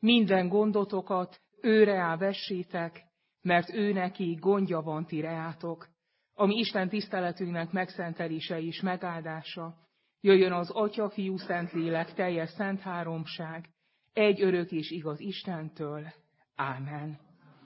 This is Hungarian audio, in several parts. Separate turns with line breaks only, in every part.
Minden gondotokat őre vessétek, mert ő neki gondja van ti reátok. Ami Isten tiszteletünknek megszentelése és megáldása, jöjjön az Atya, Fiú, Szentlélek, teljes szent háromság, egy örök és igaz Istentől. Ámen.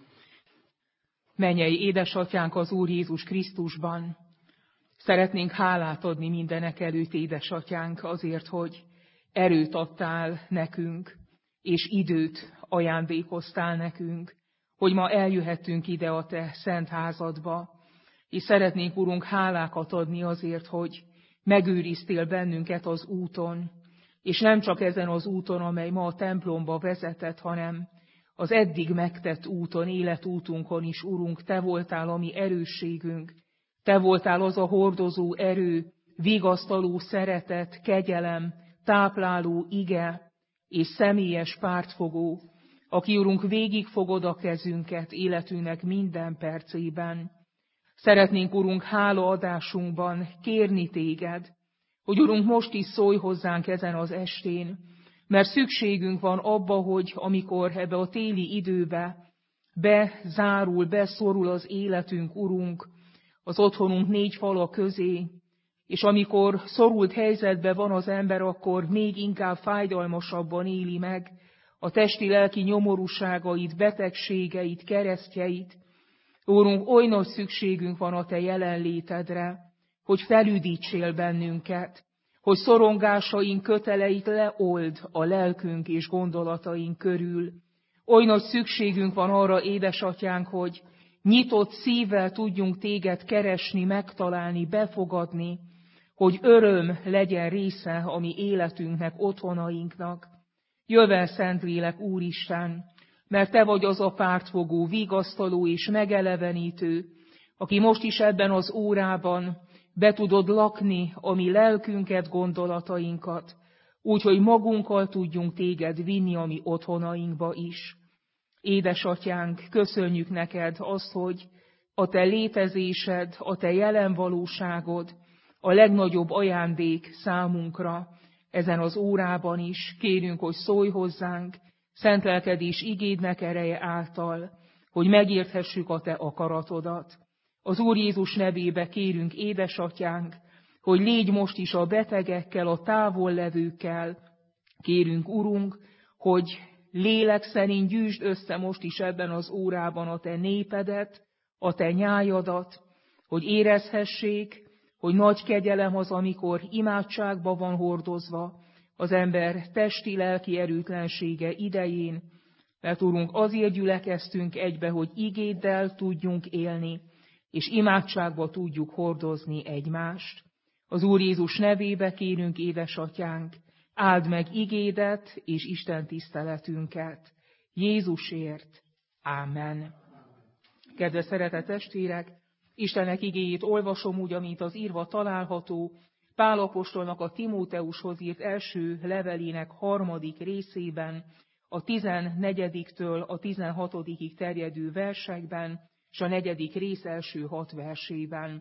Mennyei édesatyánk az Úr Jézus Krisztusban, szeretnénk hálát adni mindenek előtt, édesatyánk, azért, hogy erőt adtál nekünk, és időt ajándékoztál nekünk, hogy ma eljöhettünk ide a te szent házadba, és szeretnénk, Urunk, hálákat adni azért, hogy megőriztél bennünket az úton, és nem csak ezen az úton, amely ma a templomba vezetett, hanem az eddig megtett úton, életútunkon is, Urunk, te voltál a mi erősségünk, te voltál az a hordozó erő, vigasztaló szeretet, kegyelem, tápláló ige és személyes pártfogó, aki, Urunk, végigfogod a kezünket életünknek minden percében. Szeretnénk, Urunk, hálaadásunkban kérni téged, hogy, Urunk, most is szólj hozzánk ezen az estén, mert szükségünk van abba, hogy amikor ebbe a téli időbe bezárul, beszorul az életünk, Urunk, az otthonunk négy fala közé, és amikor szorult helyzetben van az ember, akkor még inkább fájdalmasabban éli meg a testi-lelki nyomorúságait, betegségeit, keresztjeit. Úrunk, oly nagy szükségünk van a te jelenlétedre, hogy felüdítsél bennünket, hogy szorongásaink köteleit leold a lelkünk és gondolataink körül. Oly nagy szükségünk van arra, édesatyánk, hogy nyitott szívvel tudjunk téged keresni, megtalálni, befogadni, hogy öröm legyen része a mi életünknek, otthonainknak. Jövel, Szentlélek, Úristen, mert te vagy az a pártfogó, vigasztaló és megelevenítő, aki most is ebben az órában be tudod lakni a mi lelkünket, gondolatainkat, úgyhogy magunkkal tudjunk téged vinni a mi otthonainkba is. Édesatyánk, köszönjük neked azt, hogy a te létezésed, a te jelen valóságod a legnagyobb ajándék számunkra ezen az órában is. Kérünk, hogy szólj hozzánk, szent lelkedés igédnek ereje által, hogy megérthessük a te akaratodat. Az Úr Jézus nevébe kérünk, édesatyánk, hogy légy most is a betegekkel, a távollevőkkel. Kérünk, Urunk, hogy lélek szerint gyűjtsd össze most is ebben az órában a te népedet, a te nyájadat, hogy érezhessék, hogy nagy kegyelem az, amikor imádságba van hordozva az ember testi-lelki erőtlensége idején, mert Urunk, azért gyülekeztünk egybe, hogy igéddel tudjunk élni, és imádságba tudjuk hordozni egymást. Az Úr Jézus nevébe kérünk, édesatyánk, áld meg igédet és Isten tiszteletünket. Jézusért. Ámen. Kedves szeretett testvérek, Istennek igéjét olvasom úgy, amint az írva található, Pál apostolnak a Timóteushoz írt első levelének 3. részében, a 14-től a 16-ig terjedő versekben, és a 4. rész első 6 versében.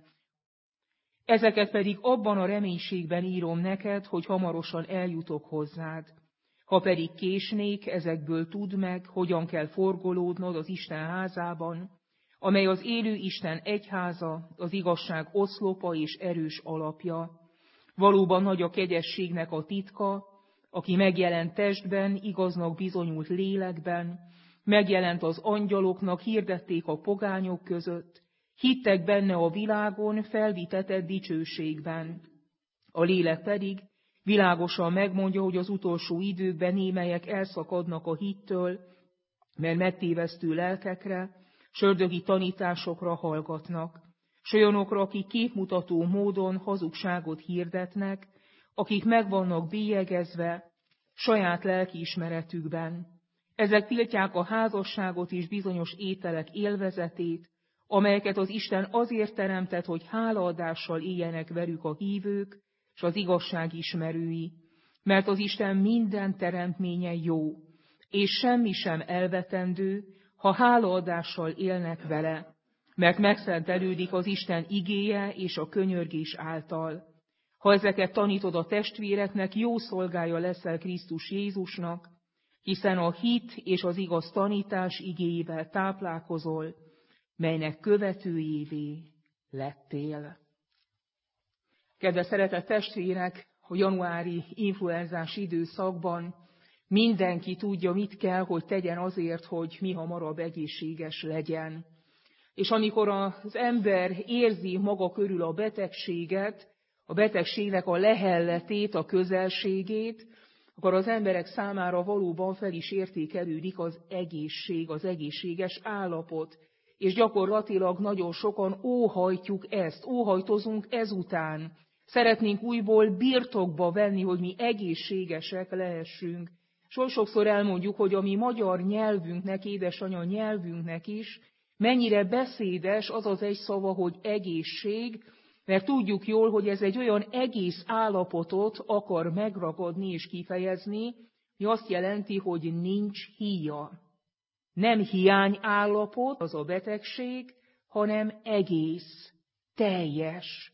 Ezeket pedig abban a reménységben írom neked, hogy hamarosan eljutok hozzád. Ha pedig késnék, ezekből tudd meg, hogyan kell forgolódnod az Isten házában, amely az élő Isten egyháza, az igazság oszlopa és erős alapja. Valóban nagy a kegyességnek a titka, aki megjelent testben, igaznak bizonyult lélekben, megjelent az angyaloknak, hirdették a pogányok között, hittek benne a világon, felvitetett dicsőségben. A lélek pedig világosan megmondja, hogy az utolsó időkben némelyek elszakadnak a hittől, mert megtévesztő lelkekre, s ördögi tanításokra hallgatnak, s olyanokra, akik képmutató módon hazugságot hirdetnek, akik meg vannak bélyegezve saját lelkiismeretükben. Ezek tiltják a házasságot és bizonyos ételek élvezetét, amelyeket az Isten azért teremtett, hogy hálaadással éljenek velük a hívők és az igazság ismerői, mert az Isten minden teremtménye jó, és semmi sem elvetendő, ha hálaadással élnek vele, mert megszentelődik az Isten igéje és a könyörgés által. Ha ezeket tanítod a testvéreknek, jó szolgája leszel Krisztus Jézusnak, hiszen a hit és az igaz tanítás igéjével táplálkozol, melynek követőjévé lettél. Kedves szeretett testvérek, a januári influenzás időszakban mindenki tudja, mit kell, hogy tegyen azért, hogy mihamarabb egészséges legyen. És amikor az ember érzi maga körül a betegséget, a betegségnek a lehelletét, a közelségét, akkor az emberek számára valóban fel is értékelődik az egészség, az egészséges állapot. És gyakorlatilag nagyon sokan óhajtjuk ezt, óhajtozunk ezután. Szeretnénk újból birtokba venni, hogy mi egészségesek lehessünk. Sokszor elmondjuk, hogy a mi magyar nyelvünknek, édesanyja nyelvünknek is mennyire beszédes az az egy szava, hogy egészség, mert tudjuk jól, hogy ez egy olyan egész állapotot akar megragadni és kifejezni, ami azt jelenti, hogy nincs híja. Nem hiányállapot az a betegség, hanem egész, teljes.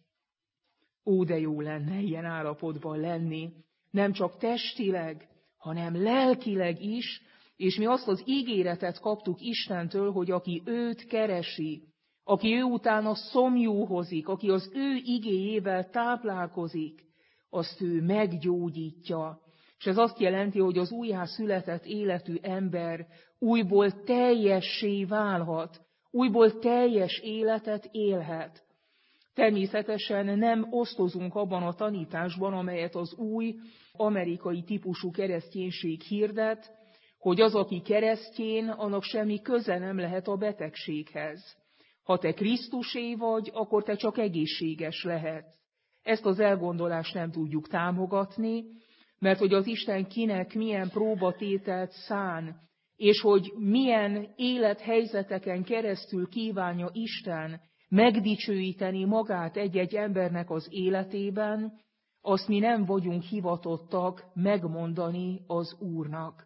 Ó, de jó lenne ilyen állapotban lenni, nem csak testileg, hanem lelkileg is, és mi azt az ígéretet kaptuk Istentől, hogy aki őt keresi, aki ő utána szomjúhozik, aki az ő igéjével táplálkozik, azt ő meggyógyítja. És ez azt jelenti, hogy az újjászületett életű ember újból teljessé válhat, újból teljes életet élhet. Természetesen nem osztozunk abban a tanításban, amelyet az új amerikai típusú kereszténység hirdet, hogy az, aki keresztjén, annak semmi köze nem lehet a betegséghez. Ha te Krisztusé vagy, akkor te csak egészséges lehetsz. Ezt az elgondolást nem tudjuk támogatni, mert hogy az Isten kinek milyen próbatételt szán, és hogy milyen élethelyzeteken keresztül kívánja Isten megdicsőíteni magát egy-egy embernek az életében, azt mi nem vagyunk hivatottak megmondani az Úrnak.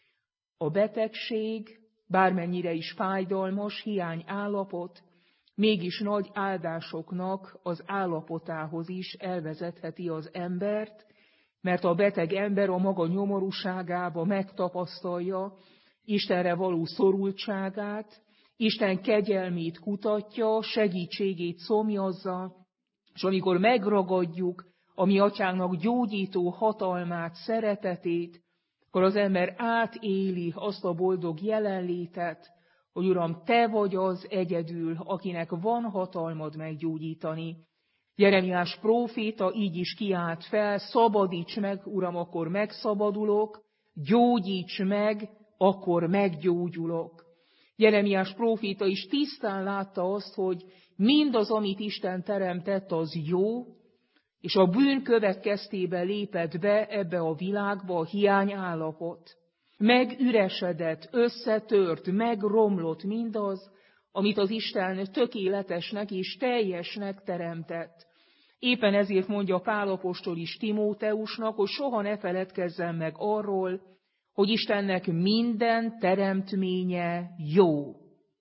A betegség, bármennyire is fájdalmas hiány állapot, mégis nagy áldásoknak az állapotához is elvezetheti az embert, mert a beteg ember a maga nyomorúságába megtapasztalja Istenre való szorultságát, Isten kegyelmét kutatja, segítségét szomjazza, és amikor megragadjuk a mi atyánknak gyógyító hatalmát, szeretetét, akkor az ember átéli azt a boldog jelenlétet, hogy Uram, te vagy az egyedül, akinek van hatalmad meggyógyítani. Jeremiás próféta így is kiált fel, szabadíts meg, Uram, akkor megszabadulok, gyógyíts meg, akkor meggyógyulok. Jeremiás próféta is tisztán látta azt, hogy mindaz, amit Isten teremtett, az jó, és a bűn következtében lépett be ebbe a világba a hiányállapot. Megüresedett, összetört, megromlott mindaz, amit az Isten tökéletesnek és teljesnek teremtett. Éppen ezért mondja Pál apostol is Timóteusnak, hogy soha ne feledkezzen meg arról, hogy Istennek minden teremtménye jó.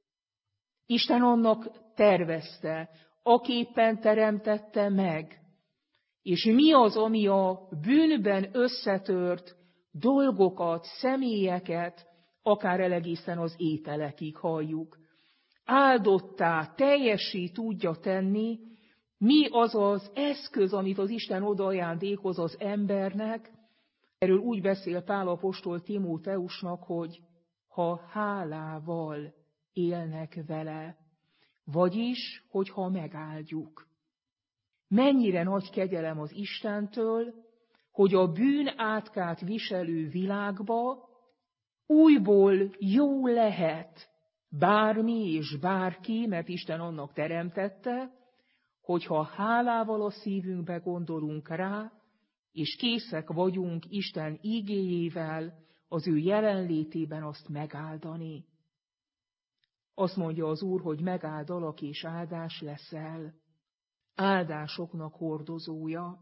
Isten annak tervezte, aképpen teremtette meg. És mi az, ami a bűnben összetört dolgokat, személyeket, akár egészen az ételekig halljuk. Áldottá, teljessé tudja tenni, mi az az eszköz, amit az Isten odaajándékoz az embernek. Erről úgy beszél Pál apostol Timóteusnak, hogy ha hálával élnek vele, vagyis, hogyha megáldjuk. Mennyire nagy kegyelem az Istentől, hogy a bűn átkát viselő világba újból jó lehet bármi és bárki, mert Isten annak teremtette, hogyha hálával a szívünkbe gondolunk rá, és készek vagyunk Isten ígéjével, az ő jelenlétében azt megáldani. Azt mondja az Úr, hogy megáldalak és áldás leszel. Áldásoknak hordozója.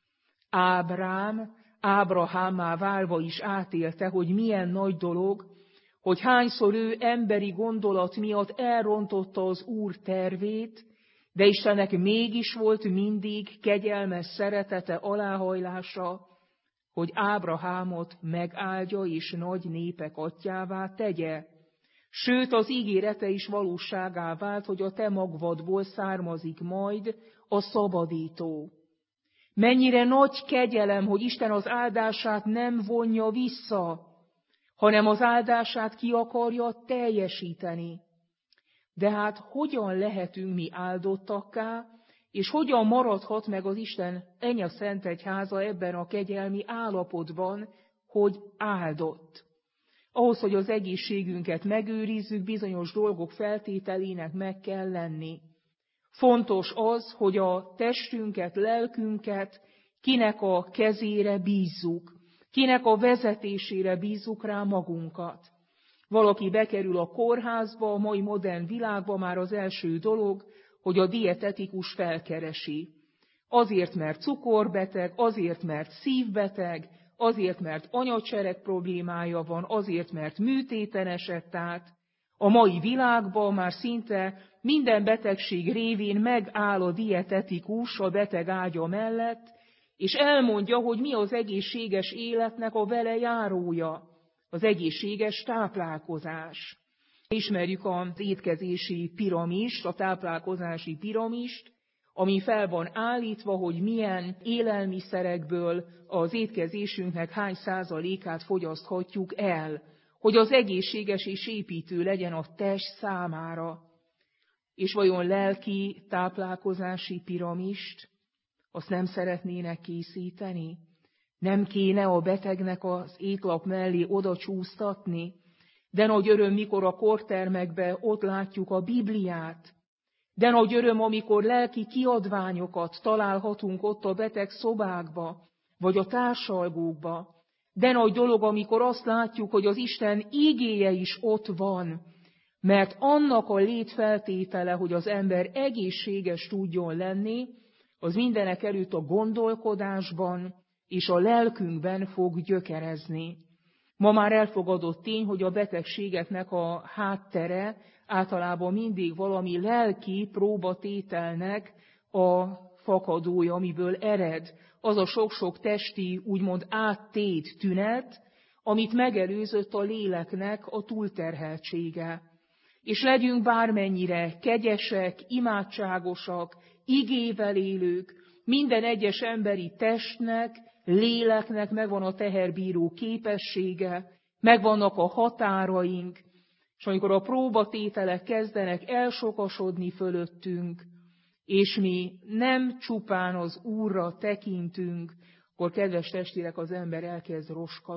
Ábrahámmá válva is átélte, hogy milyen nagy dolog, hogy hányszor ő emberi gondolat miatt elrontotta az Úr tervét, de Istennek mégis volt mindig kegyelmes szeretete, aláhajlása, hogy Ábrahámot megáldja és nagy népek atyjává tegye. Sőt, az ígérete is valóságá vált, hogy a te magvadból származik majd a szabadító. Mennyire nagy kegyelem, hogy Isten az áldását nem vonja vissza, hanem az áldását ki akarja teljesíteni. De hát hogyan lehetünk mi áldottakká, és hogyan maradhat meg az Isten Enya Szent Egyháza ebben a kegyelmi állapotban, hogy áldott? Ahhoz, hogy az egészségünket megőrizzük, bizonyos dolgok feltételének meg kell lenni. Fontos az, hogy a testünket, lelkünket kinek a kezére bízzuk, kinek a vezetésére bízzuk rá magunkat. Valaki bekerül a kórházba, a mai modern világba, már az első dolog, hogy a dietetikus felkeresi. Azért, mert cukorbeteg, azért, mert szívbeteg, azért, mert anyacsereg problémája van, azért, mert műtéten esett át. A mai világban már szinte minden betegség révén megáll a dietetikus a beteg ágya mellett, és elmondja, hogy mi az egészséges életnek a vele járója, az egészséges táplálkozás. Ismerjük az étkezési piramist, a táplálkozási piramist, ami fel van állítva, hogy milyen élelmiszerekből az étkezésünknek hány százalékát fogyaszthatjuk el, hogy az egészséges és építő legyen a test számára. És vajon lelki táplálkozási piramist azt nem szeretnének készíteni? Nem kéne a betegnek az étlap mellé oda csúsztatni? De nagy öröm, mikor a kortermekben ott látjuk a Bibliát. De nagy öröm, amikor lelki kiadványokat találhatunk ott a beteg szobákba, vagy a társalgókba. De nagy dolog, amikor azt látjuk, hogy az Isten ígéje is ott van, mert annak a létfeltétele, hogy az ember egészséges tudjon lenni, az mindenek előtt a gondolkodásban és a lelkünkben fog gyökerezni. Ma már elfogadott tény, hogy a betegségeknek a háttere általában mindig valami lelki próbatételnek a fakadója, amiből ered az a sok-sok testi, úgymond áttét tünet, amit megelőzött a léleknek a túlterheltsége. És legyünk bármennyire kegyesek, imádságosak, igével élők, minden egyes emberi testnek, léleknek megvan a teherbíró képessége, megvannak a határaink, és amikor a próbatételek kezdenek elsokasodni fölöttünk, és mi nem csupán az Úrra tekintünk, akkor kedves testvérek, az ember elkezd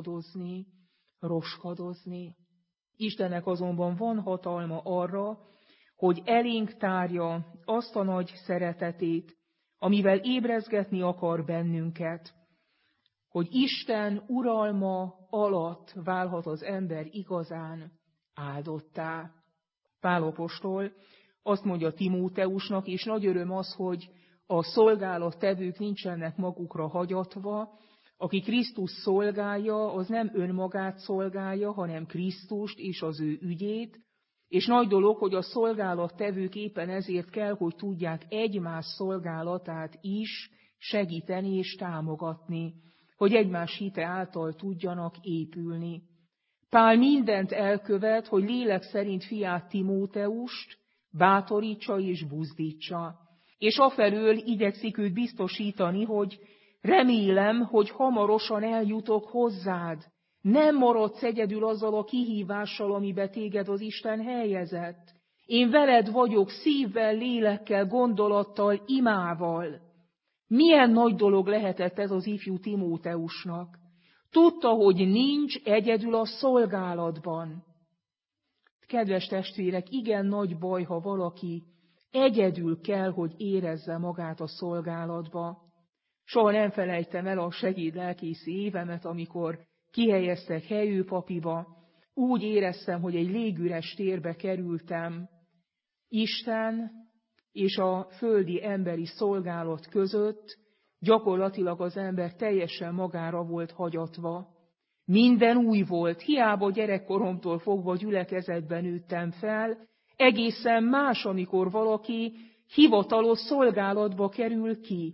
roskadozni. Istennek azonban van hatalma arra, hogy elénk tárja azt a nagy szeretetét, amivel ébrezgetni akar bennünket, hogy Isten uralma alatt válhat az ember igazán áldottá. Pál apostol azt mondja Timóteusnak, és nagy öröm az, hogy a szolgálattevők nincsenek magukra hagyatva, aki Krisztus szolgálja, az nem önmagát szolgálja, hanem Krisztust és az ő ügyét, és nagy dolog, hogy a szolgálattevők éppen ezért kell, hogy tudják egymás szolgálatát is segíteni és támogatni, hogy egymás hite által tudjanak épülni. Pál mindent elkövet, hogy lélek szerint fiát Timóteust bátorítsa és buzdítsa. És afelől igyekszik őt biztosítani, hogy remélem, hogy hamarosan eljutok hozzád. Nem maradsz egyedül azzal a kihívással, amibe téged az Isten helyezett. Én veled vagyok szívvel, lélekkel, gondolattal, imával. Milyen nagy dolog lehetett ez az ifjú Timóteusnak. Tudta, hogy nincs egyedül a szolgálatban. Kedves testvérek, igen nagy baj, ha valaki egyedül kell, hogy érezze magát a szolgálatba. Soha nem felejtem el a segédlelkészi évemet, amikor kihelyeztek helyőpapiba. Úgy éreztem, hogy egy légüres térbe kerültem. Isten és a földi emberi szolgálat között gyakorlatilag az ember teljesen magára volt hagyatva. Minden új volt, hiába gyerekkoromtól fogva gyülekezetben nőttem fel, egészen más, amikor valaki hivatalos szolgálatba kerül ki.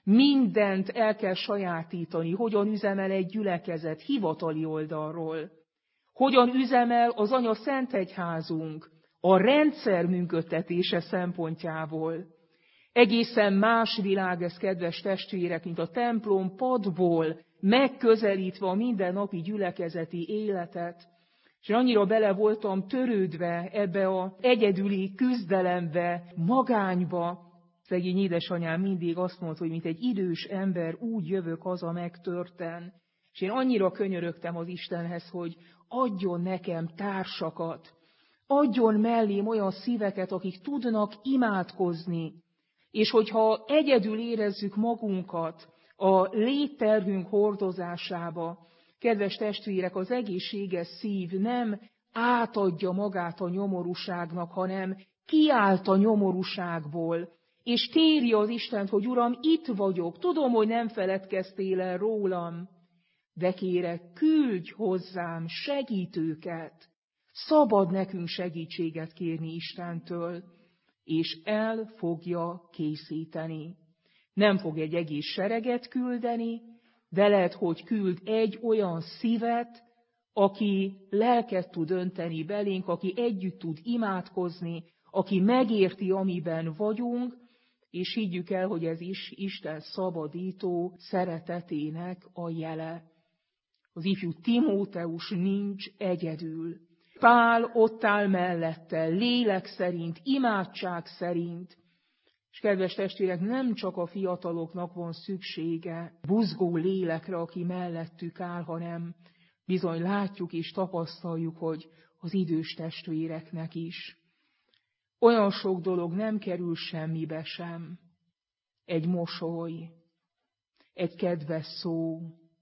Mindent el kell sajátítani, hogyan üzemel egy gyülekezet hivatali oldalról, hogyan üzemel az Anya Szentegyházunk a rendszer működtetése szempontjából. Egészen más világ ez, kedves testvérek, mint a templom padból megközelítve a mindennapi gyülekezeti életet. És annyira bele voltam törődve ebbe az egyedüli küzdelembe, magányba. Szegény édesanyám mindig azt mondta, hogy mint egy idős ember úgy jövök haza megtörten. És én annyira könyörögtem az Istenhez, hogy adjon nekem társakat, adjon mellém olyan szíveket, akik tudnak imádkozni. És hogyha egyedül érezzük magunkat a létterhünk hordozásába, kedves testvérek, az egészséges szív nem átadja magát a nyomorúságnak, hanem kiált a nyomorúságból, és kéri az Istent, hogy Uram, itt vagyok, tudom, hogy nem feledkeztél el rólam, de kérek, küldj hozzám segítőket, szabad nekünk segítséget kérni Istentől, és el fogja készíteni. Nem fog egy egész sereget küldeni, de lehet, hogy küld egy olyan szívet, aki lelket tud önteni belénk, aki együtt tud imádkozni, aki megérti, amiben vagyunk, és higgyük el, hogy ez is Isten szabadító szeretetének a jele. Az ifjú Timóteus nincs egyedül. Pál ott áll mellette, lélek szerint, imádság szerint. És kedves testvérek, nem csak a fiataloknak van szüksége buzgó lélekre, aki mellettük áll, hanem bizony látjuk és tapasztaljuk, hogy az idős testvéreknek is. Olyan sok dolog nem kerül semmibe sem. Egy mosoly, egy kedves szó,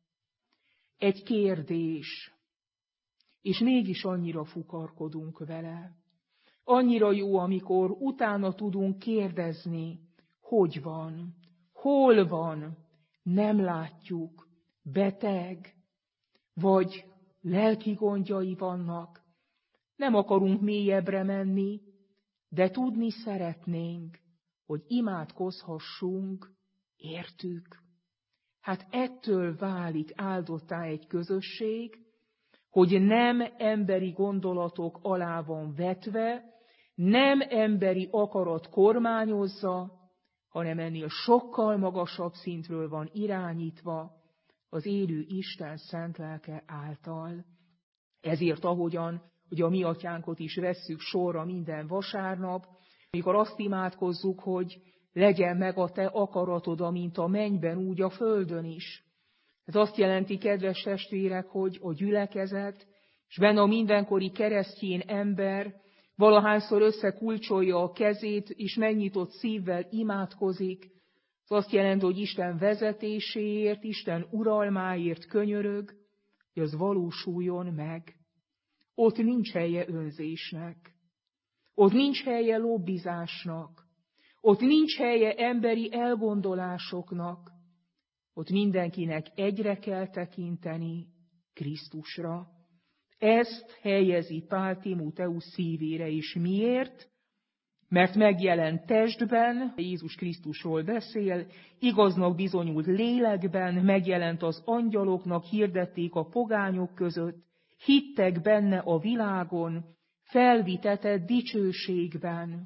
egy kérdés, és mégis annyira fukarkodunk vele. Annyira jó, amikor utána tudunk kérdezni, hogy van, hol van, nem látjuk, beteg, vagy lelki gondjai vannak. Nem akarunk mélyebbre menni, de tudni szeretnénk, hogy imádkozhassunk, értük. Hát ettől válik áldottá egy közösség, hogy nem emberi gondolatok alá van vetve, nem emberi akarat kormányozza, hanem ennél sokkal magasabb szintről van irányítva az élő Isten szent lelke által. Ezért ahogyan, hogy a mi atyánkot is vesszük sorra minden vasárnap, amikor azt imádkozzuk, hogy legyen meg a te akaratod, amint a mennyben, úgy a földön is. Ez azt jelenti, kedves testvérek, hogy a gyülekezet, és benne a mindenkori keresztjén ember valahányszor összekulcsolja a kezét, és megnyitott szívvel imádkozik. Ez azt jelenti, hogy Isten vezetéséért, Isten uralmáért könyörög, hogy az valósuljon meg. Ott nincs helye önzésnek, ott nincs helye lobbizásnak, ott nincs helye emberi elgondolásoknak, ott mindenkinek egyre kell tekinteni Krisztusra. Ezt helyezi Pál Timóteus szívére is. Miért? Mert megjelent testben, Jézus Krisztusról beszél, igaznak bizonyult lélekben, megjelent az angyaloknak, hirdették a pogányok között, hittek benne a világon, felvitetett dicsőségben.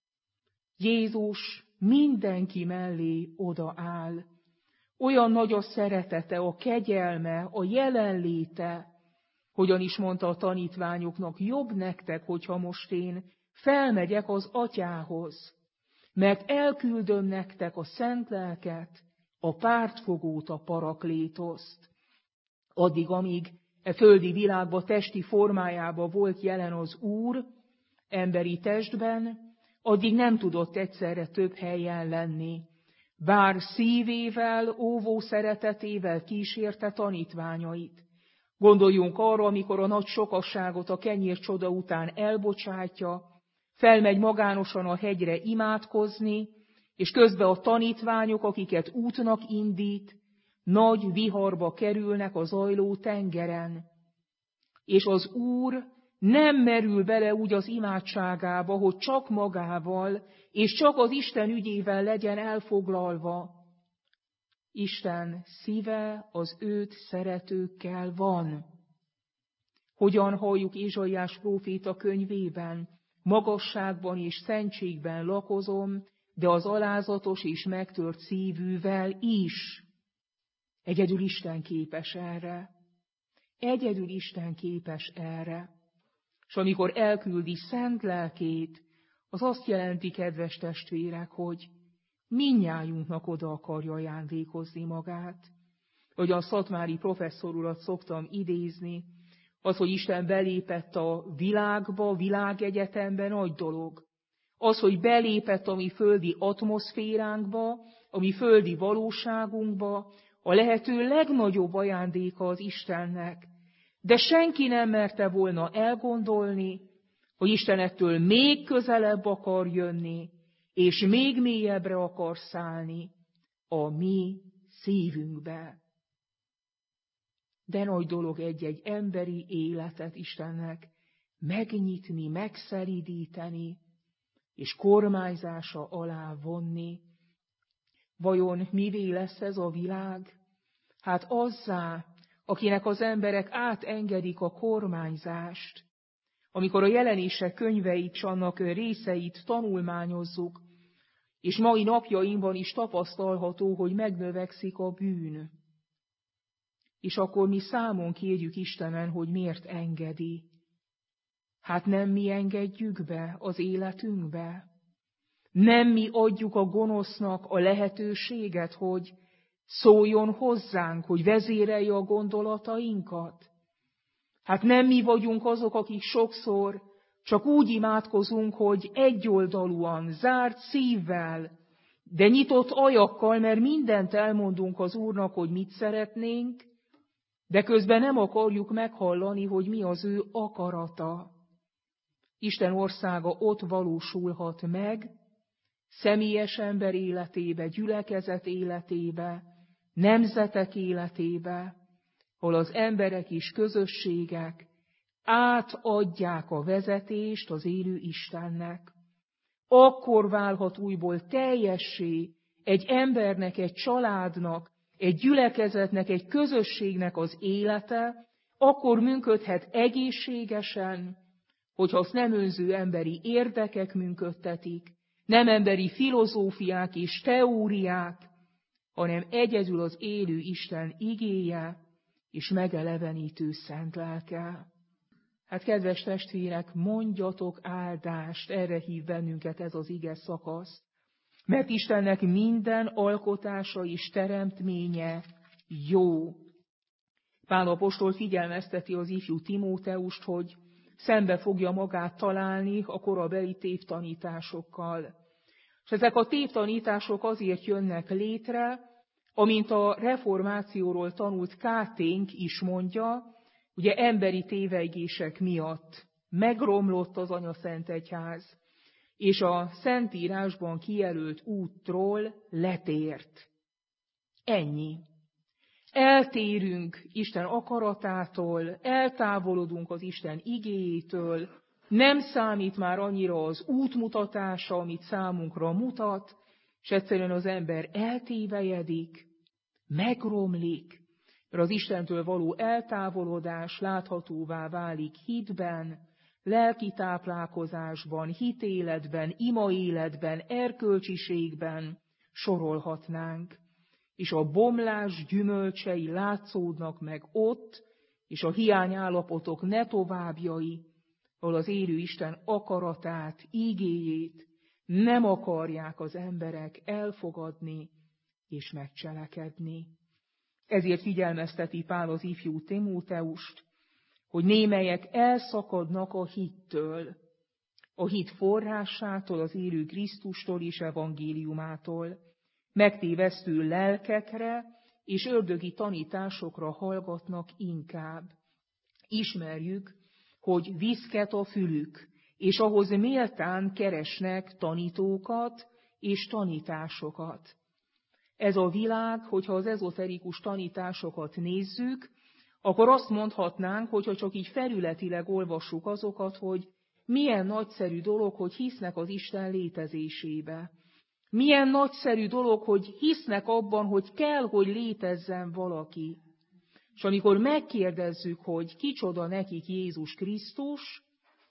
Jézus mindenki mellé odaáll. Olyan nagy a szeretete, a kegyelme, a jelenléte, hogyan is mondta a tanítványoknak, jobb nektek, hogyha most én felmegyek az atyához, mert elküldöm nektek a szent lelket, a pártfogót, a paraklétoszt. Addig, amíg e földi világba, testi formájába volt jelen az Úr, emberi testben, addig nem tudott egyszerre több helyen lenni. Bár szívével, óvó szeretetével kísérte tanítványait. Gondoljunk arra, amikor a nagy sokasságot a kenyércsoda után elbocsátja, felmegy magánosan a hegyre imádkozni, és közben a tanítványok, akiket útnak indít, nagy viharba kerülnek a zajló tengeren. És az Úr nem merül bele úgy az imádságába, hogy csak magával és csak az Isten ügyével legyen elfoglalva, Isten szíve az őt szeretőkkel van. Hogyan halljuk Ézsaiás próféta könyvében, magasságban és szentségben lakozom, de az alázatos és megtört szívűvel is. Egyedül Isten képes erre. Egyedül Isten képes erre. És amikor elküldi szent lelkét, az azt jelenti, kedves testvérek, hogy mindnyájunknak oda akarja ajándékozni magát. Hogy a szatmári professzor urat szoktam idézni, az, hogy Isten belépett a világba, világegyetembe, nagy dolog. Az, hogy belépett a mi földi atmoszféránkba, a mi földi valóságunkba, a lehető legnagyobb ajándéka az Istennek. De senki nem merte volna elgondolni, hogy Isten ettől még közelebb akar jönni, és még mélyebbre akar szállni a mi szívünkbe. De nagy dolog egy-egy emberi életet Istennek megnyitni, megszelídíteni, és kormányzása alá vonni. Vajon mivé lesz ez a világ? Hát azzá, akinek az emberek átengedik a kormányzást. Amikor a Jelenések könyveit, s annak részeit tanulmányozzuk, és mai napjainkban is tapasztalható, hogy megnövekszik a bűn. És akkor mi számon kérjük Istenen, hogy miért engedi. Hát nem mi engedjük be az életünkbe? Nem mi adjuk a gonosznak a lehetőséget, hogy szóljon hozzánk, hogy vezérelje a gondolatainkat? Hát nem mi vagyunk azok, akik sokszor csak úgy imádkozunk, hogy egyoldalúan, zárt szívvel, de nyitott ajakkal, mert mindent elmondunk az Úrnak, hogy mit szeretnénk, de közben nem akarjuk meghallani, hogy mi az ő akarata. Isten országa ott valósulhat meg, személyes ember életébe, gyülekezet életébe, nemzetek életébe, ahol az emberek és közösségek átadják a vezetést az élő Istennek. Akkor válhat újból teljessé egy embernek, egy családnak, egy gyülekezetnek, egy közösségnek az élete, akkor működhet egészségesen, hogyha azt nem önző emberi érdekek működtetik, nem emberi filozófiák és teóriák, hanem egyedül az élő Isten igéje és megelevenítő szent lelke. Hát kedves testvérek, mondjatok áldást, erre hív bennünket ez az ige szakasz, mert Istennek minden alkotása és teremtménye jó. Pál apostol figyelmezteti az ifjú Timóteust, hogy szembe fogja magát találni a korabeli tévtanításokkal. És ezek a tévtanítások azért jönnek létre, amint a reformációról tanult Káténk is mondja, ugye emberi tévegések miatt megromlott az anyaszentegyház, és a Szentírásban kijelölt útról letért. Ennyi. Eltérünk Isten akaratától, eltávolodunk az Isten igéjétől, nem számít már annyira az útmutatása, amit számunkra mutat, és egyszerűen az ember eltévejedik, megromlik, mert az Istentől való eltávolodás láthatóvá válik hitben, lelki táplálkozásban, hitéletben, imaéletben, erkölcsiségben sorolhatnánk. És a bomlás gyümölcsei látszódnak meg ott, és a hiányállapotok ne továbbjai, ahol az élő Isten akaratát, ígéjét nem akarják az emberek elfogadni és megcselekedni. Ezért figyelmezteti Pál az ifjú Timóteust, hogy némelyek elszakadnak a hittől, a hit forrásától, az élő Krisztustól és evangéliumától, megtévesztő lelkekre és ördögi tanításokra hallgatnak inkább. Ismerjük, hogy viszket a fülük, és ahhoz méltán keresnek tanítókat és tanításokat. Ez a világ, hogyha az ezoterikus tanításokat nézzük, akkor azt mondhatnánk, hogyha csak így felületileg olvassuk azokat, hogy milyen nagyszerű dolog, hogy hisznek az Isten létezésébe. Milyen nagyszerű dolog, hogy hisznek abban, hogy kell, hogy létezzen valaki. És amikor megkérdezzük, hogy kicsoda nekik Jézus Krisztus,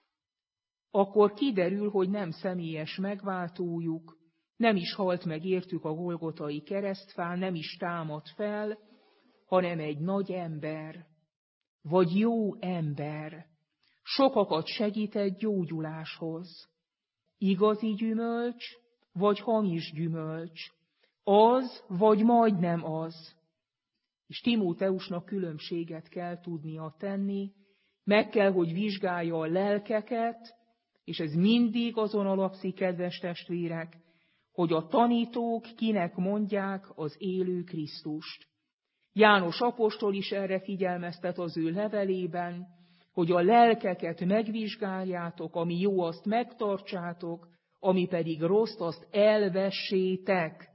akkor kiderül, hogy nem személyes megváltójuk, nem is halt meg értük a Golgotai keresztfán, nem is támadt fel, hanem egy nagy ember, vagy jó ember, sokakat segített gyógyuláshoz. Igazi gyümölcs, vagy hamis gyümölcs, az, vagy majdnem az. És Timóteusnak különbséget kell tudnia tenni, meg kell, hogy vizsgálja a lelkeket, és ez mindig azon alapszik, kedves testvérek, hogy a tanítók kinek mondják az élő Krisztust. János apostol is erre figyelmeztet az ő levelében, hogy a lelkeket megvizsgáljátok, ami jó, azt megtartsátok, ami pedig rossz, azt elvessétek.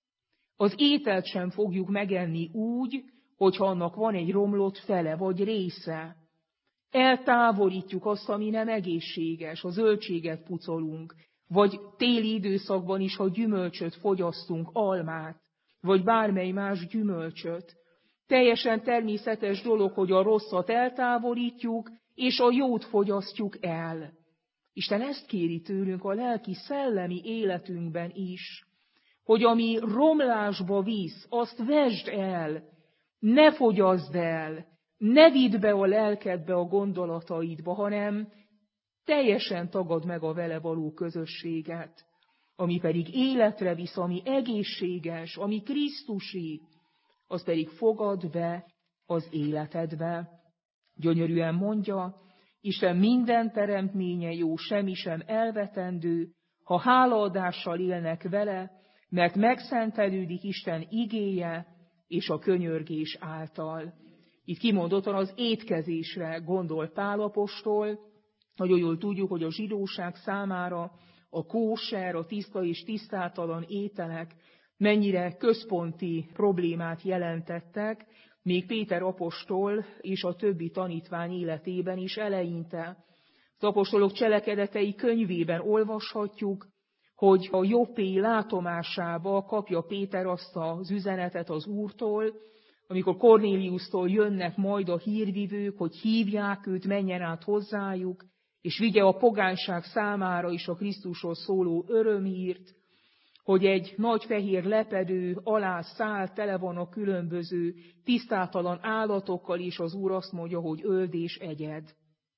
Az ételt sem fogjuk megenni úgy, hogyha annak van egy romlott fele vagy része. Eltávolítjuk azt, ami nem egészséges, a zöldséget pucolunk, vagy téli időszakban is, ha gyümölcsöt fogyasztunk, almát, vagy bármely más gyümölcsöt. Teljesen természetes dolog, hogy a rosszat eltávolítjuk, és a jót fogyasztjuk el. Isten ezt kéri tőlünk a lelki-szellemi életünkben is, hogy ami romlásba visz, azt vesd el, ne fogyaszd el, ne vidd be a lelkedbe, a gondolataidba, hanem teljesen tagad meg a vele való közösséget, ami pedig életre visz, ami egészséges, ami Krisztusi, az pedig fogad be az életedbe. Gyönyörűen mondja, Isten minden teremtménye jó, semmi sem elvetendő, ha hálaadással élnek vele, mert megszentelődik Isten igéje és a könyörgés által. Itt kimondottan az étkezésre gondol Pál apostol. Nagyon jól tudjuk, hogy a zsidóság számára a kóser, a tiszta és tisztátalan ételek mennyire központi problémát jelentettek, még Péter apostol és a többi tanítvány életében is eleinte. Az apostolok cselekedetei könyvében olvashatjuk, hogy a Joppé látomásába kapja Péter azt az üzenetet az Úrtól, amikor Kornéliusztól jönnek majd a hírvivők, hogy hívják őt, menjen át hozzájuk, és vigye a pogányság számára is a Krisztusról szóló örömhírt, hogy egy nagy fehér lepedő alá száll, tele van a különböző tisztátalan állatokkal, és az Úr azt mondja, hogy öld és egyed.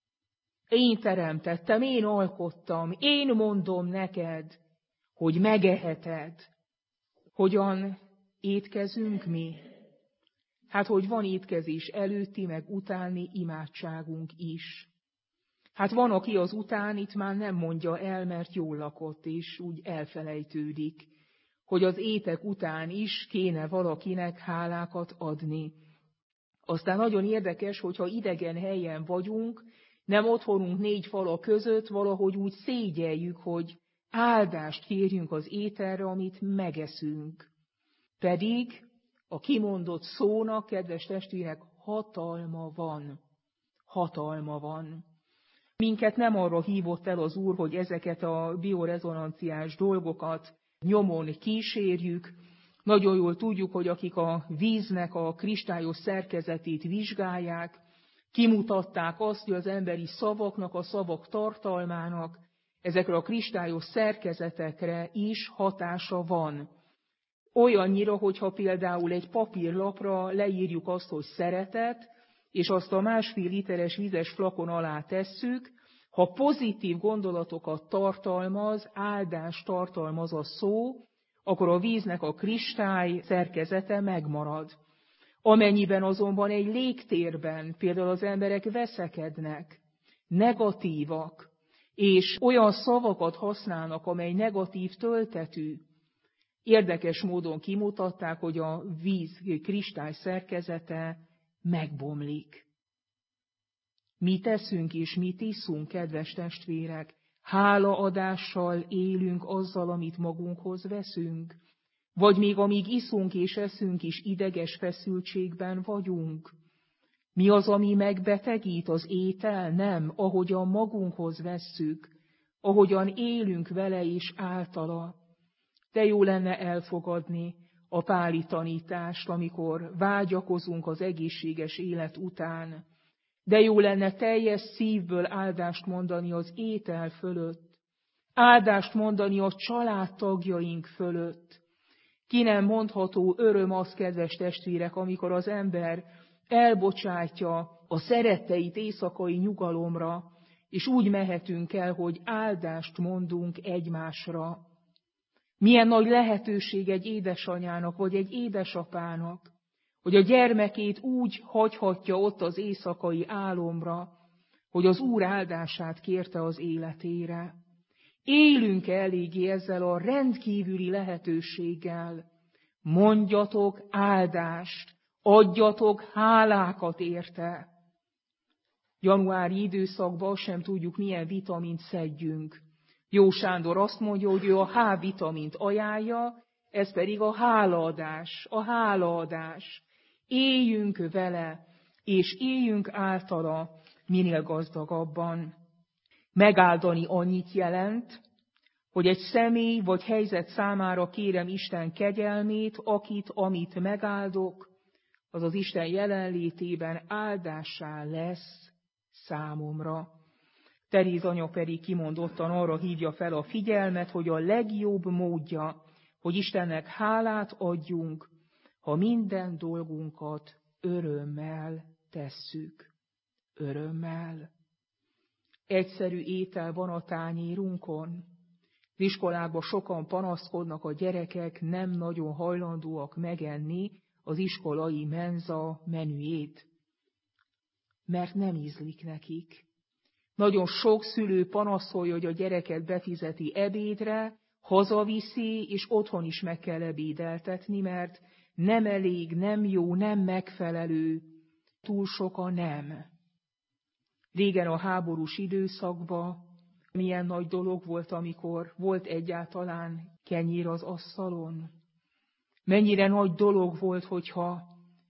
Én teremtettem, én alkottam, én mondom neked, hogy megeheted. Hogyan étkezünk mi? Hát, hogy van étkezés előtti, meg utáni imádságunk is. Hát van, aki az utánit már nem mondja el, mert jól lakott, és úgy elfelejtődik, hogy az étek után is kéne valakinek hálákat adni. Aztán nagyon érdekes, hogyha idegen helyen vagyunk, nem otthonunk 4 fala között, valahogy úgy szégyeljük, hogy áldást kérjünk az ételre, amit megeszünk. Pedig a kimondott szónak, kedves testvérek, hatalma van. Hatalma van. Minket nem arra hívott el az Úr, hogy ezeket a biorezonanciás dolgokat nyomon kísérjük. Nagyon jól tudjuk, hogy akik a víznek a kristályos szerkezetét vizsgálják, kimutatták azt, hogy az emberi szavaknak, a szavak tartalmának ezekre a kristályos szerkezetekre is hatása van. Olyannyira, hogyha például egy papírlapra leírjuk azt, hogy szeretet, és azt a 1,5 literes vizes flakon alá tesszük, ha pozitív gondolatokat tartalmaz, áldást tartalmaz a szó, akkor a víznek a kristály szerkezete megmarad. Amennyiben azonban egy légtérben például az emberek veszekednek, negatívak, és olyan szavakat használnak, amely negatív töltetű, érdekes módon kimutatták, hogy a víz kristály szerkezete megbomlik. Mi teszünk és mit iszunk, kedves testvérek? Hálaadással élünk azzal, amit magunkhoz veszünk? Vagy még amíg iszunk és eszünk is ideges feszültségben vagyunk? Mi az, ami megbetegít? Az étel? Nem, ahogyan magunkhoz vesszük, ahogyan élünk vele és általa. De jó lenne elfogadni a páli tanítást, amikor vágyakozunk az egészséges élet után. De jó lenne teljes szívből áldást mondani az étel fölött, áldást mondani a családtagjaink fölött. Ki nem mondható öröm az, kedves testvérek, amikor az ember elbocsátja a szeretteit éjszakai nyugalomra, és úgy mehetünk el, hogy áldást mondunk egymásra. Milyen nagy lehetőség egy édesanyának, vagy egy édesapának, hogy a gyermekét úgy hagyhatja ott az éjszakai álomra, hogy az Úr áldását kérte az életére. Élünk eléggé ezzel a rendkívüli lehetőséggel. Mondjatok áldást, adjatok hálákat érte. Januári időszakban sem tudjuk, milyen vitamint szedjünk. Jó Sándor azt mondja, hogy ő a H-vitamint ajánlja, ez pedig a hálaadás, a hálaadás. Éljünk vele, és éljünk általa minél gazdagabban. Megáldani annyit jelent, hogy egy személy vagy helyzet számára kérem Isten kegyelmét, amit megáldok, az az Isten jelenlétében áldássá lesz számomra. Teréz anya pedig kimondottan arra hívja fel a figyelmet, hogy a legjobb módja, hogy Istennek hálát adjunk, ha minden dolgunkat örömmel tesszük. Örömmel. Egyszerű étel van a tányérunkon. Az iskolákban sokan panaszkodnak, a gyerekek nem nagyon hajlandóak megenni az iskolai menza menüjét, mert nem ízlik nekik. Nagyon sok szülő panaszolja, hogy a gyereket befizeti ebédre, hazaviszi, és otthon is meg kell ebédeltetni, mert nem elég, nem jó, nem megfelelő, túl sok a nem. Régen a háborús időszakban milyen nagy dolog volt, amikor volt egyáltalán kenyér az asztalon. Mennyire nagy dolog volt, hogyha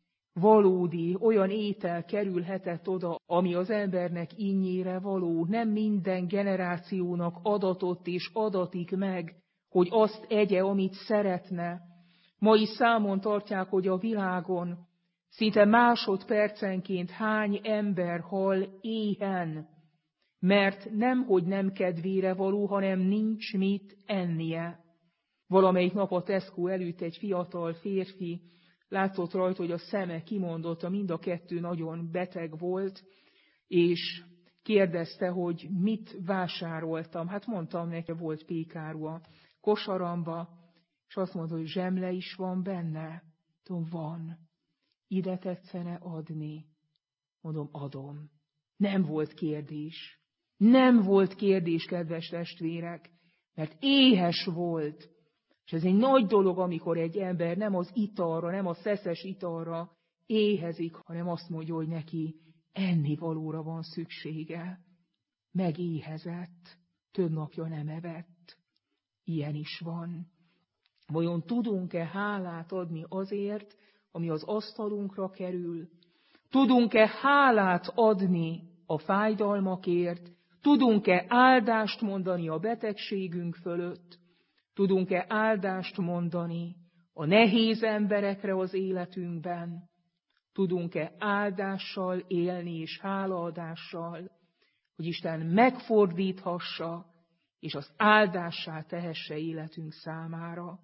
valódi, olyan étel kerülhetett oda, ami az embernek ínyére való. Nem minden generációnak adatott és adatik meg, hogy azt egye, amit szeretne. Ma is számon tartják, hogy a világon szinte másodpercenként hány ember hal éhen, mert nemhogy nem kedvére való, hanem nincs mit ennie. Valamelyik nap a Tesco előtt egy fiatal férfi, látszott rajta, hogy a szeme kimondotta, mind a kettő nagyon beteg volt, és kérdezte, hogy mit vásároltam. Hát mondtam neki, volt pékáru a kosaramba, és azt mondta, hogy zsemle is van benne. Tudom, van. Ide tetszene adni? Mondom, adom. Nem volt kérdés. Nem volt kérdés, kedves testvérek, mert éhes volt. És ez egy nagy dolog, amikor egy ember nem az italra, nem a szeszes italra éhezik, hanem azt mondja, hogy neki ennivalóra van szüksége. Megéhezett, több napja nem evett. Ilyen is van. Vajon tudunk-e hálát adni azért, ami az asztalunkra kerül? Tudunk-e hálát adni a fájdalmakért? Tudunk-e áldást mondani a betegségünk fölött? Tudunk-e áldást mondani a nehéz emberekre az életünkben? Tudunk-e áldással élni és hálaadással, hogy Isten megfordíthassa, és az áldássá tehesse életünk számára?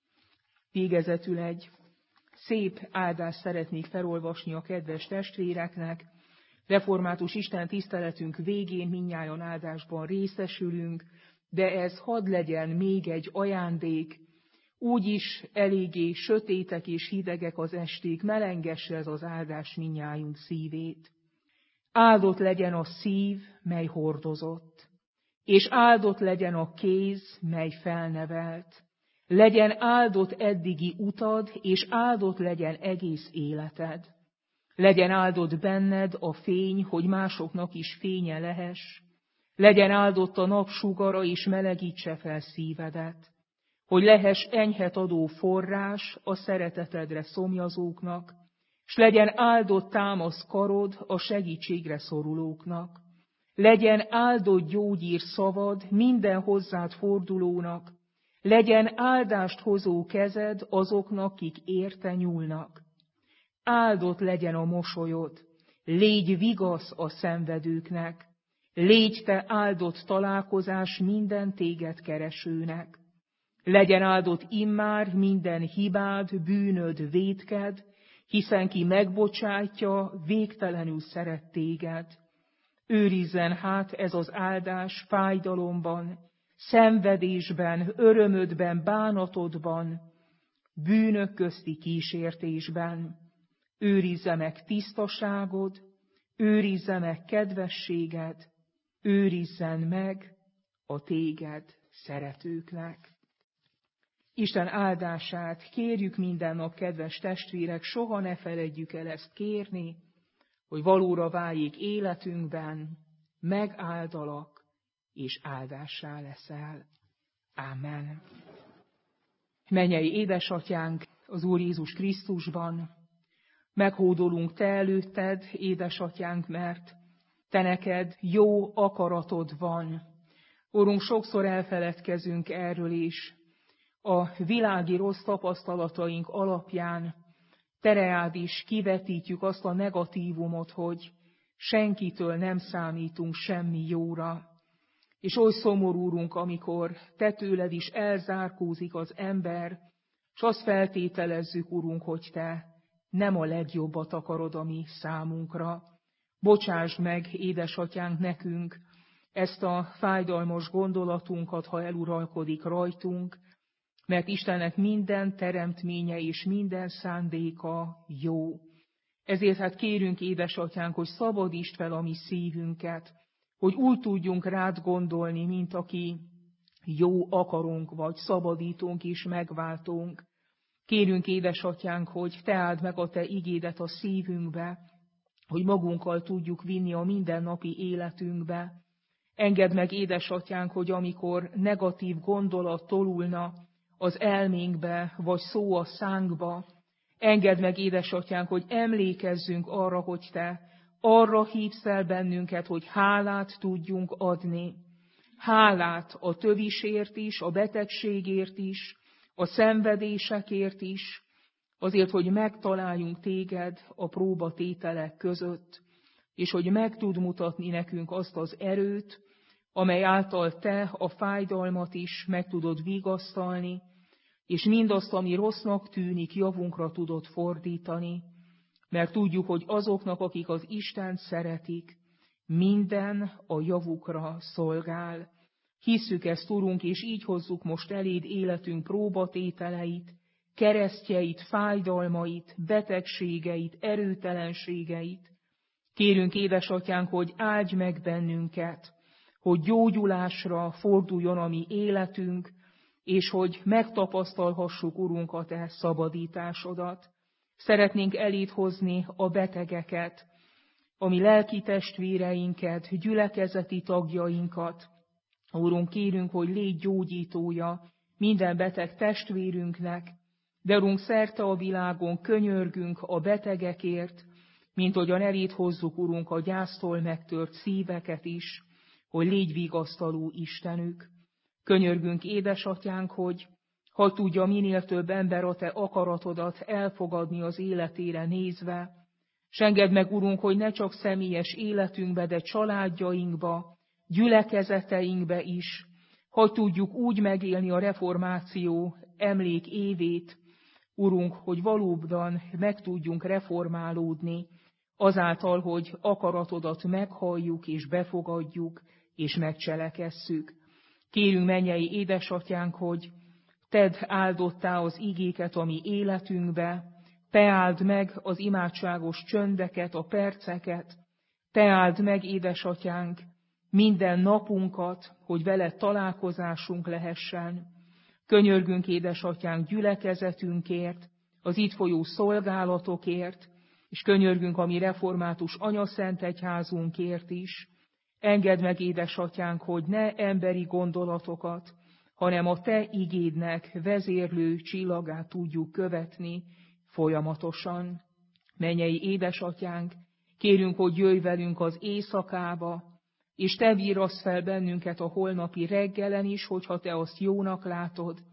Végezetül egy szép áldást szeretnék felolvasni a kedves testvéreknek. Református Isten tiszteletünk végén mindnyájan áldásban részesülünk, de ez hadd legyen még egy ajándék, úgyis eléggé sötétek és hidegek az esték, melengesse ez az áldás mindnyájunk szívét. Áldott legyen a szív, mely hordozott, és áldott legyen a kéz, mely felnevelt. Legyen áldott eddigi utad, és áldott legyen egész életed. Legyen áldott benned a fény, hogy másoknak is fénye lehess. Legyen áldott a napsugara, és melegítse fel szívedet. Hogy lehess enyhet adó forrás a szeretetedre szomjazóknak, s legyen áldott támasz karod a segítségre szorulóknak. Legyen áldott gyógyír szavad minden hozzád fordulónak, Legyen áldást hozó kezed azoknak, kik érte nyúlnak. Áldott legyen a mosolyod, légy vigasz a szenvedőknek, légy te áldott találkozás minden téged keresőnek. Legyen áldott immár minden hibád, bűnöd, vétked, hiszen ki megbocsátja, végtelenül szeret téged. Őrizzen hát ez az áldás fájdalomban, szenvedésben, örömödben, bánatodban, bűnök közti kísértésben. Őrizze meg tisztaságod, őrizze meg kedvességed, őrizzen meg a téged szeretőknek. Isten áldását kérjük minden nap, kedves testvérek, soha ne feledjük el ezt kérni, hogy valóra váljék életünkben, megáldalak és áldássá leszel. Ámen. Mennyei édesatyánk, az Úr Jézus Krisztusban, meghódolunk te előtted, édesatyánk, mert te neked jó akaratod van. Urunk, sokszor elfeledkezünk erről is. A világi rossz tapasztalataink alapján te reád is kivetítjük azt a negatívumot, hogy senkitől nem számítunk semmi jóra. És oly szomorú, Urunk, amikor te tőled is elzárkózik az ember, és azt feltételezzük, Urunk, hogy te nem a legjobbat akarod a mi számunkra. Bocsásd meg, édesatyánk, nekünk ezt a fájdalmas gondolatunkat, ha eluralkodik rajtunk, mert Istennek minden teremtménye és minden szándéka jó. Ezért hát kérünk, édesatyánk, hogy szabadítsd fel a mi szívünket, hogy úgy tudjunk rád gondolni, mint aki jó akarunk, vagy szabadítunk és megváltunk. Kérünk, édesatyánk, hogy te áld meg a te igédet a szívünkbe, hogy magunkkal tudjuk vinni a mindennapi életünkbe. Engedd meg, édesatyánk, hogy amikor negatív gondolat tolulna az elménkbe, vagy szó a szánkba, engedd meg, édesatyánk, hogy emlékezzünk arra, hogy te arra hívsz el bennünket, hogy hálát tudjunk adni. Hálát a tövisért is, a betegségért is, a szenvedésekért is, azért, hogy megtaláljunk téged a próbatételek között, és hogy meg tud mutatni nekünk azt az erőt, amely által te a fájdalmat is meg tudod vigasztalni, és mindazt, ami rossznak tűnik, javunkra tudod fordítani, mert tudjuk, hogy azoknak, akik az Istent szeretik, minden a javukra szolgál. Hisszük ezt, Urunk, és így hozzuk most eléd életünk próbatételeit, keresztjeit, fájdalmait, betegségeit, erőtelenségeit. Kérünk, édesatyánk, hogy áldj meg bennünket, hogy gyógyulásra forduljon a mi életünk, és hogy megtapasztalhassuk, Urunk, a te szabadításodat. Szeretnénk eléd hozni a betegeket, a mi lelki testvéreinket, gyülekezeti tagjainkat. Úrunk, kérünk, hogy légy gyógyítója minden beteg testvérünknek, de Urunk, szerte a világon könyörgünk a betegekért, mint ahogyan eléd hozzuk, Urunk, a gyásztól megtört szíveket is, hogy légy vigasztaló Istenük. Könyörgünk, édesatyánk, hogy hadd tudja minél több ember a te akaratodat elfogadni az életére nézve, s engedd meg, Urunk, hogy ne csak személyes életünkbe, de családjainkba, gyülekezeteinkbe is, hadd tudjuk úgy megélni a reformáció emlék évét, Urunk, hogy valóban meg tudjunk reformálódni, azáltal, hogy akaratodat meghalljuk és befogadjuk, és megcselekesszük. Kérünk, mennyei édesatyánk, hogy tedd áldottá az igéket a mi életünkbe, te áld meg az imádságos csöndeket, a perceket, te áld meg, édesatyánk, minden napunkat, hogy veled találkozásunk lehessen. Könyörgünk, édesatyánk, gyülekezetünkért, az itt folyó szolgálatokért, és könyörgünk a mi református anyaszentegyházunkért is. Engedd meg, édesatyánk, hogy ne emberi gondolatokat, hanem a te igédnek vezérlő csillagát tudjuk követni folyamatosan. Mennyei édesatyánk, kérünk, hogy jöjj velünk az éjszakába, és te vírasz fel bennünket a holnapi reggelen is, hogyha te azt jónak látod,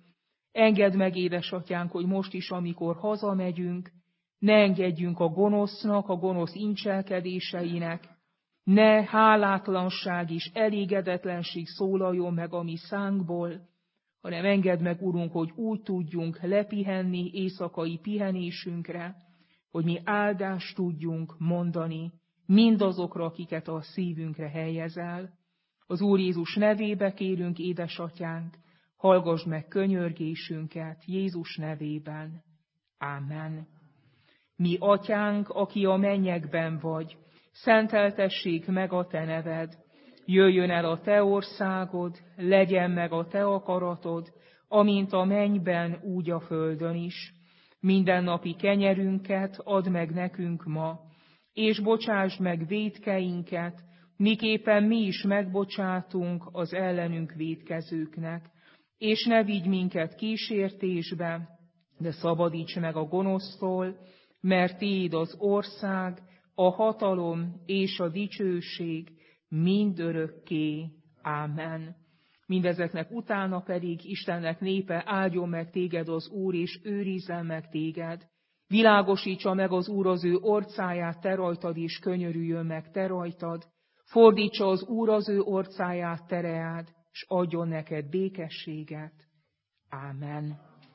Engedd meg, édesatyánk, hogy most is, amikor hazamegyünk, ne engedjünk a gonosznak, a gonosz incselkedéseinek, ne hálátlanság és elégedetlenség szólaljon meg a mi szánkból, hanem engedd meg, Urunk, hogy úgy tudjunk lepihenni éjszakai pihenésünkre, hogy mi áldást tudjunk mondani mindazokra, akiket a szívünkre helyezel. Az Úr Jézus nevébe kérünk, édesatyánk, hallgassd meg könyörgésünket Jézus nevében. Ámen. Mi atyánk, aki a mennyekben vagy, szenteltessék meg a te neved. Jöjjön el a te országod, legyen meg a te akaratod, amint a mennyben, úgy a földön is. Mindennapi kenyerünket add meg nekünk ma, és bocsásd meg vétkeinket, miképpen mi is megbocsátunk az ellenünk vétkezőknek. És ne vigy minket kísértésbe, de szabadíts meg a gonosztól, mert tiéd az ország, a hatalom és a dicsőség mindörökké. Ámen. Mindezeknek utána pedig Istennek népe, áldjon meg téged az Úr, és őrizzen meg téged. Világosítsa meg az Úr az ő orcáját te rajtad, és könyörüljön meg te rajtad. Fordítsa az Úr az ő orcáját te reád, s adjon neked békességet. Ámen.